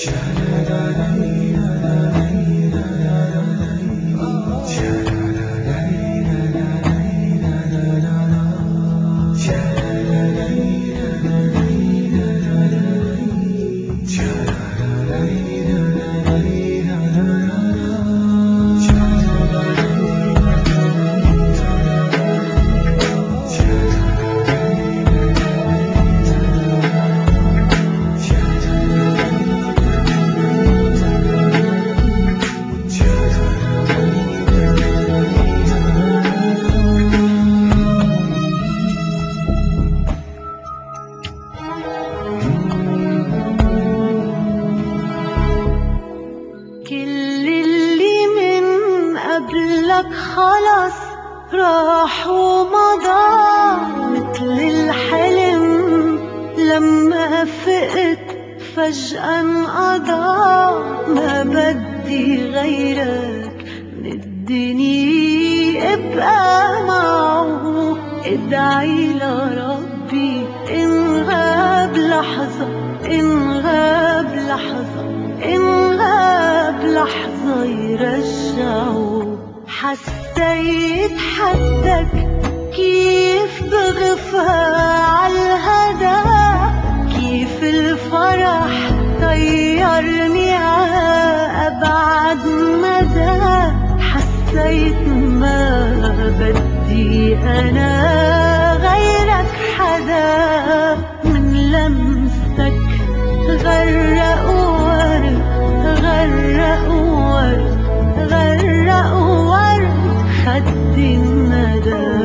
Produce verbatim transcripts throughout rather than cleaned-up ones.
كل اللي من قبلك خلص راح ومضى مثل الحلم، لما فقت فجأة انقضى. ما بدي غيرك من الدنيا ابقى معه، ادعي لربي إن غاب لحظة، إن غاب لحظة، إن غاب لحظة يرجعه. حسيت حدك كيف بغفى عالهدى، كيف الفرح طيرني عأبعد مدى. حسيت ما بدي أنا غيرك حدا، من لمستك غرق ورد، غرق ورد، غرق ورد خد الندى.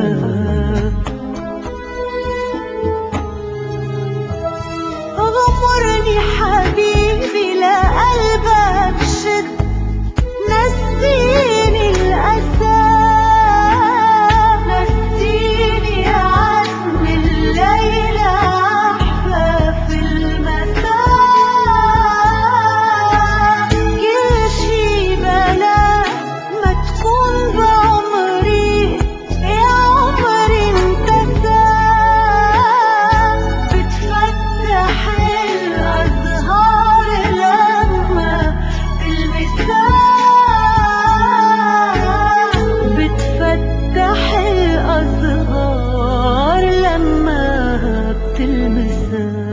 غمرني حبيبي لقلبك شد، نسيني الأسى، نسيني عزم الليل عحفة في المساء. كل شي بلا ما تكون بعمري يا عمري انتسى. بتفتح الأزهار لما تلمسها، بتفتح الأزهار لما بتلمسها.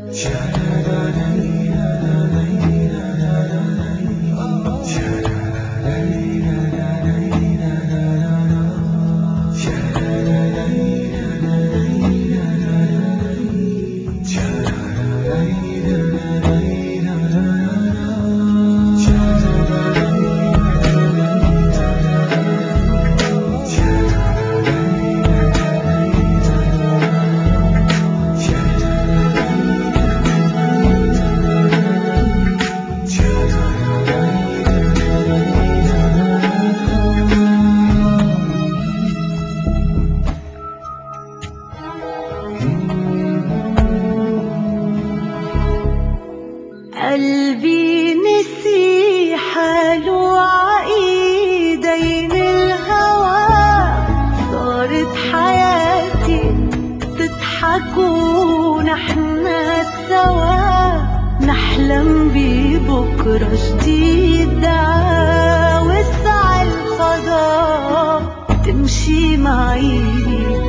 قلبي نسي حاله عايدين الهوى، صارت حياتي تضحك ونحنا سوا. نحلم ببكرة جديد عاوز عالفضاء، تمشي معي